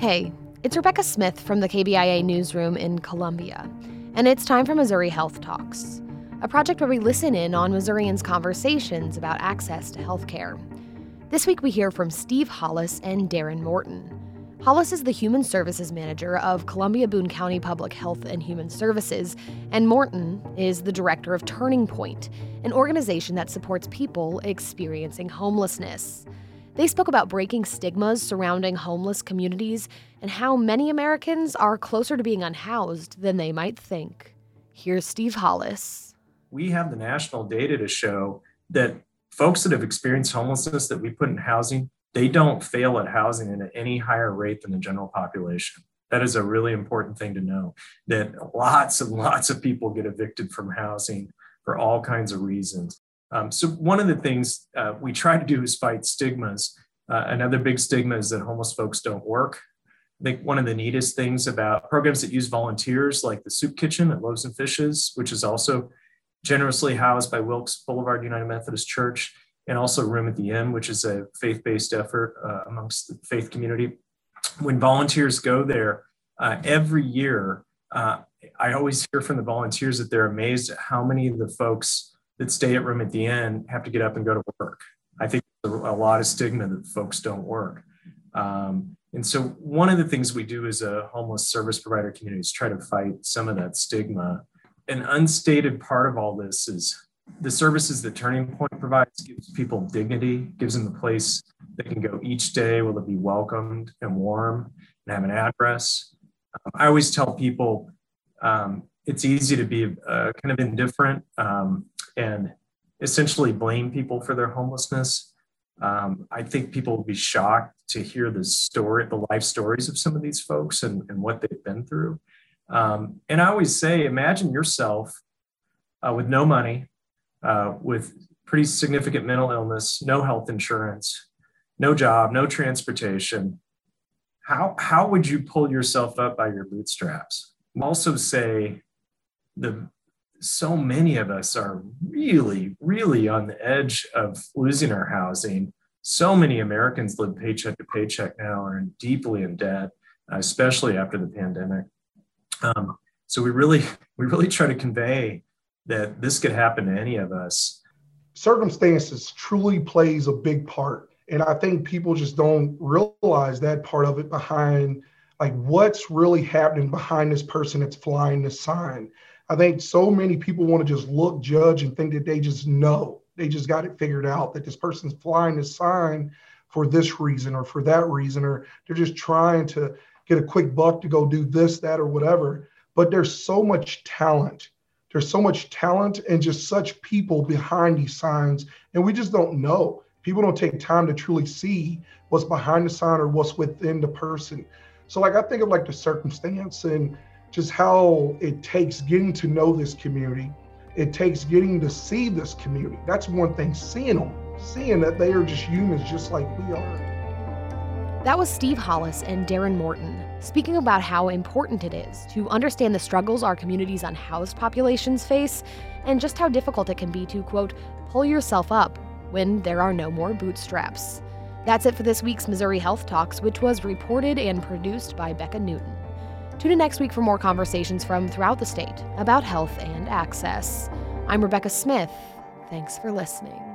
Hey, it's Rebecca Smith from the KBIA newsroom in Columbia, and it's time for Missouri Health Talks, a project where we listen in on Missourians' conversations about access to health care. This week we hear from Steve Hollis and Darren Morton. Hollis is the Human Services Manager of Columbia-Boone County Public Health and Human Services, and Morton is the Director of Turning Point, an organization that supports people experiencing homelessness. They spoke about breaking stigmas surrounding homeless communities and how many Americans are closer to being unhoused than they might think. Here's Steve Hollis. We have the national data to show that folks that have experienced homelessness that we put in housing, they don't fail at housing at any higher rate than the general population. That is a really important thing to know, that lots and lots of people get evicted from housing for all kinds of reasons. So one of the things we try to do is fight stigmas. Another big stigma is that homeless folks don't work. I think one of the neatest things about programs that use volunteers, like the Soup Kitchen at Loaves and Fishes, which is also generously housed by Wilkes Boulevard United Methodist Church, and also Room at the Inn, which is a faith-based effort amongst the faith community. When volunteers go there every year, I always hear from the volunteers that they're amazed at how many of the folks that stay at Room at the Inn have to get up and go to work. I think there's a lot of stigma that folks don't work. And so one of the things we do as a homeless service provider community is try to fight some of that stigma. An unstated part of all this is the services that Turning Point provides gives people dignity, gives them a place they can go each day where they'll be welcomed and warm and have an address. I always tell people it's easy to be kind of indifferent and essentially blame people for their homelessness. I think people will be shocked to hear the life stories of some of these folks and what they've been through. And I always say, imagine yourself with no money, with pretty significant mental illness, no health insurance, no job, no transportation. How would you pull yourself up by your bootstraps? I'll also say so many of us are really, really on the edge of losing our housing. So many Americans live paycheck to paycheck now, are deeply in debt, especially after the pandemic. So we really try to convey that this could happen to any of us. Circumstances truly plays a big part. And I think people just don't realize that part of it behind, like, what's really happening behind this person that's flying this sign. I think so many people want to just look, judge, and think that they just know. They just got it figured out that this person's flying this sign for this reason or for that reason, or they're just trying to get a quick buck to go do this, that, or whatever. But there's so much talent. There's so much talent and just such people behind these signs. And we just don't know. People don't take time to truly see what's behind the sign or what's within the person. So like, I think of like the circumstance and just how it takes getting to know this community. It takes getting to see this community. That's one thing, seeing them, seeing that they are just humans just like we are. That was Steve Hollis and Darren Morton speaking about how important it is to understand the struggles our community's unhoused populations face and just how difficult it can be to, quote, pull yourself up when there are no more bootstraps. That's it for this week's Missouri Health Talks, which was reported and produced by Becca Newton. Tune in next week for more conversations from throughout the state about health and access. I'm Rebecca Smith. Thanks for listening.